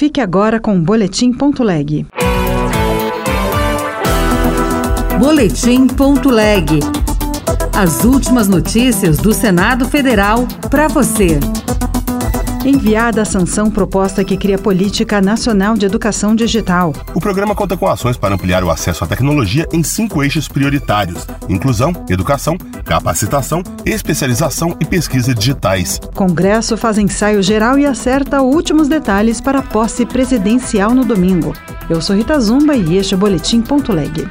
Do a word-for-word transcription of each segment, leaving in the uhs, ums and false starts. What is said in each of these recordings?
Fique agora com o Boletim Ponto Leg. Boletim Ponto Leg. As últimas notícias do Senado Federal para você. Enviada a sanção proposta que cria Política Nacional de Educação Digital. O programa conta com ações para ampliar o acesso à tecnologia em cinco eixos prioritários: inclusão, educação, capacitação, especialização e pesquisa digitais. Congresso faz ensaio geral e acerta últimos detalhes para a posse presidencial no domingo. Eu sou Rita Zumba e este é o Boletim Ponto Leg.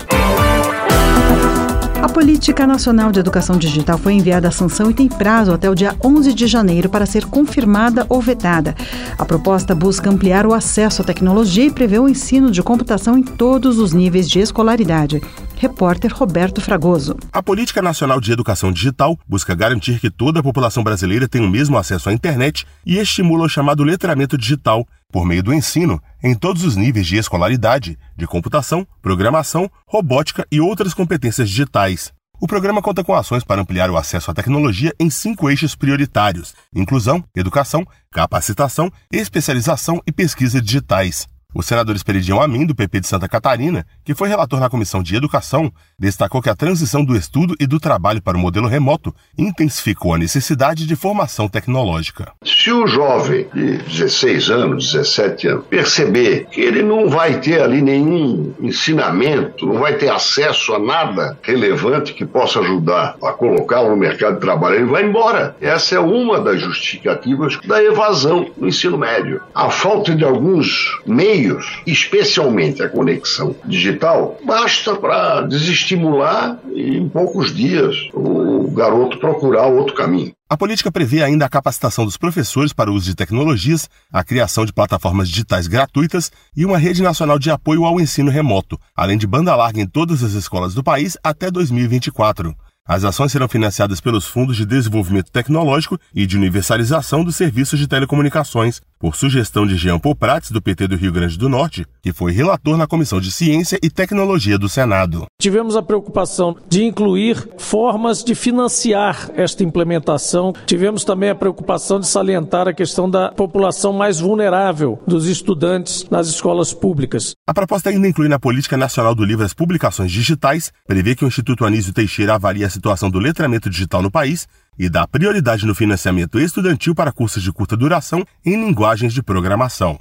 A Política Nacional de Educação Digital foi enviada à sanção e tem prazo até o dia onze de janeiro para ser confirmada ou vetada. A proposta busca ampliar o acesso à tecnologia e prevê o ensino de computação em todos os níveis de escolaridade. Repórter Roberto Fragoso. A Política Nacional de Educação Digital busca garantir que toda a população brasileira tenha o mesmo acesso à internet e estimula o chamado letramento digital, por meio do ensino, em todos os níveis de escolaridade, de computação, programação, robótica e outras competências digitais. O programa conta com ações para ampliar o acesso à tecnologia em cinco eixos prioritários: inclusão, educação, capacitação, especialização e pesquisa digitais. O senador Esperidião Amin, do P P de Santa Catarina, que foi relator na Comissão de Educação, destacou que a transição do estudo e do trabalho para o modelo remoto intensificou a necessidade de formação tecnológica. Se o jovem de dezesseis anos, dezessete anos, perceber que ele não vai ter ali nenhum ensinamento, não vai ter acesso a nada relevante que possa ajudar a colocá-lo no mercado de trabalho, ele vai embora. Essa é uma das justificativas da evasão no ensino médio. A falta de alguns meios, especialmente a conexão digital, basta para desestimular e em poucos dias o garoto procurar outro caminho. A política prevê ainda a capacitação dos professores para o uso de tecnologias, a criação de plataformas digitais gratuitas e uma rede nacional de apoio ao ensino remoto, além de banda larga em todas as escolas do país até dois mil e vinte e quatro. As ações serão financiadas pelos Fundos de Desenvolvimento Tecnológico e de Universalização dos Serviços de Telecomunicações, por sugestão de Jean Paul Prats, do P T do Rio Grande do Norte, que foi relator na Comissão de Ciência e Tecnologia do Senado. Tivemos a preocupação de incluir formas de financiar esta implementação. Tivemos também a preocupação de salientar a questão da população mais vulnerável dos estudantes nas escolas públicas. A proposta ainda inclui na Política Nacional do Livro as publicações digitais, prevê que o Instituto Anísio Teixeira avalie a situação do letramento digital no país e dá prioridade no financiamento estudantil para cursos de curta duração em linguagens de programação.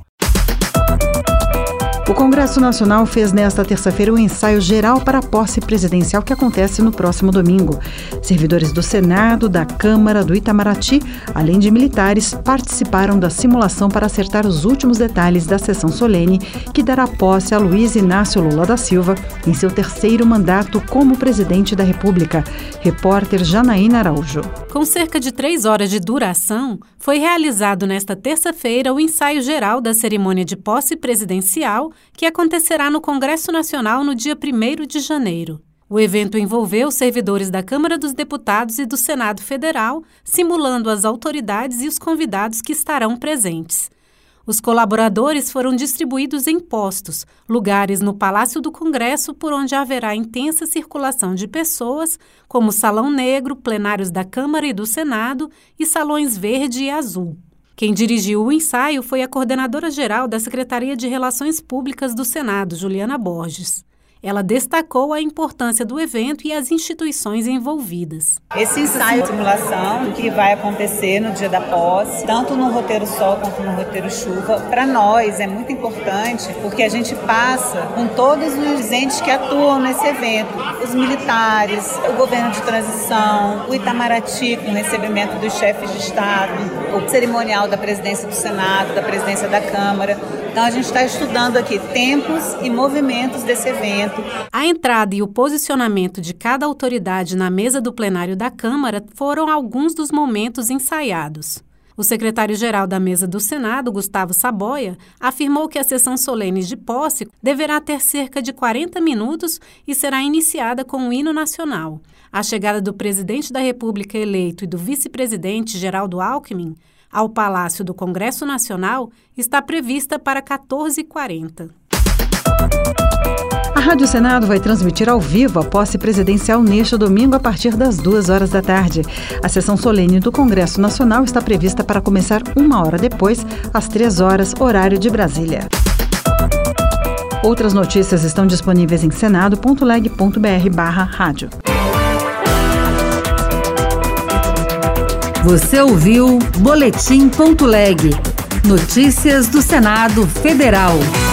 O Congresso Nacional fez nesta terça-feira um ensaio geral para a posse presidencial que acontece no próximo domingo. Servidores do Senado, da Câmara, do Itamaraty, além de militares, participaram da simulação para acertar os últimos detalhes da sessão solene que dará posse a Luiz Inácio Lula da Silva em seu terceiro mandato como presidente da República. Repórter Janaína Araújo. Com cerca de três horas de duração, foi realizado nesta terça-feira o ensaio geral da cerimônia de posse presidencial que acontecerá no Congresso Nacional no dia primeiro de janeiro. O evento envolveu servidores da Câmara dos Deputados e do Senado Federal, simulando as autoridades e os convidados que estarão presentes. Os colaboradores foram distribuídos em postos, lugares no Palácio do Congresso por onde haverá intensa circulação de pessoas, como Salão Negro, plenários da Câmara e do Senado e salões verde e azul. Quem dirigiu o ensaio foi a coordenadora-geral da Secretaria de Relações Públicas do Senado, Juliana Borges. Ela destacou a importância do evento e as instituições envolvidas. Esse ensaio de simulação que vai acontecer no dia da posse, tanto no roteiro sol quanto no roteiro chuva, para nós é muito importante porque a gente passa com todos os entes que atuam nesse evento. Os militares, o governo de transição, o Itamaraty com o recebimento dos chefes de Estado, o cerimonial da presidência do Senado, da presidência da Câmara. Então a gente está estudando aqui tempos e movimentos desse evento. A entrada e o posicionamento de cada autoridade na mesa do plenário da Câmara foram alguns dos momentos ensaiados. O secretário-geral da mesa do Senado, Gustavo Saboia, afirmou que a sessão solene de posse deverá ter cerca de quarenta minutos e será iniciada com o hino nacional. A chegada do presidente da República eleito e do vice-presidente Geraldo Alckmin ao Palácio do Congresso Nacional está prevista para quatorze e quarenta. A Rádio Senado vai transmitir ao vivo a posse presidencial neste domingo a partir das duas horas da tarde. A sessão solene do Congresso Nacional está prevista para começar uma hora depois, às três horas, horário de Brasília. Outras notícias estão disponíveis em senado ponto leg ponto br barra rádio. Você ouviu Boletim ponto leg. Notícias do Senado Federal.